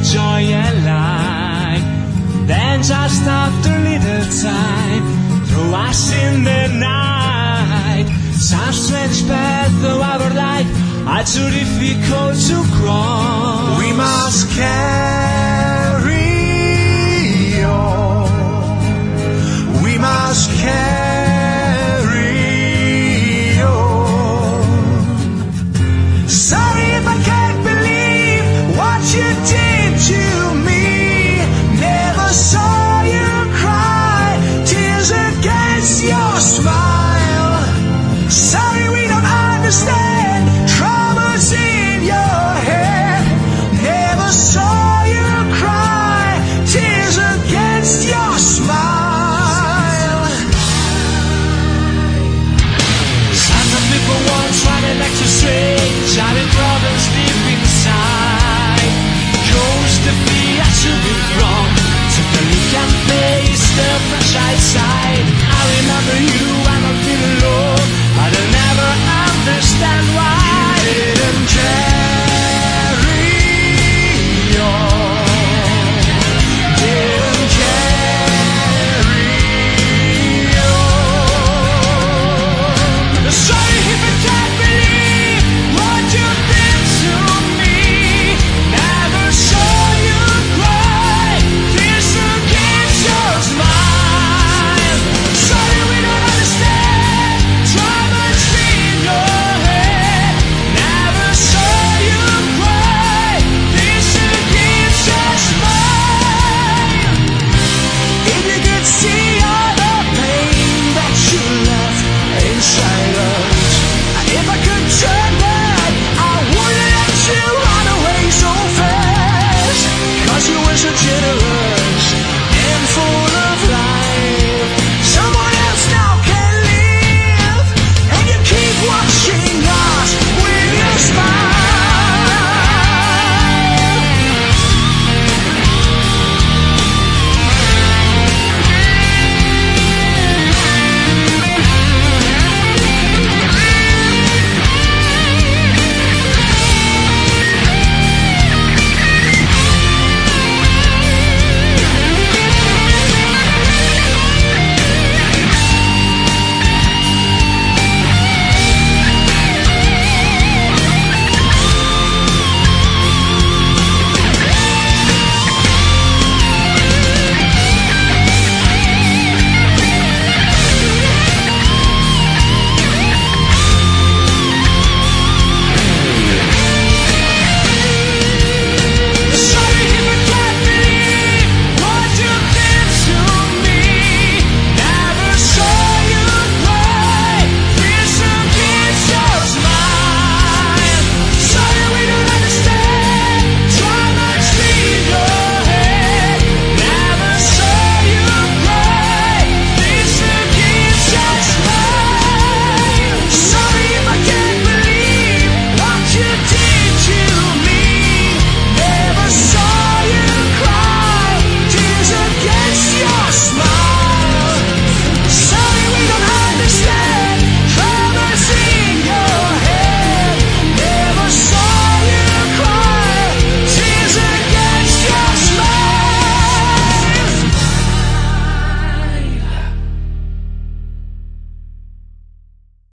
joy and light. Then just after a little time, through us in the night, some strange path of our life are too difficult to cross. We must carry on. We must carry on. Sorry if I can't believe what you did to me. Never saw you cry, tears against your smile. Sorry we don't understand troubles in your head. Never saw you cry, tears against your smile. Some people once running like to strange, having problems deep inside. Caused the fear to be wrong, took a look and face the fresh outside. I remember you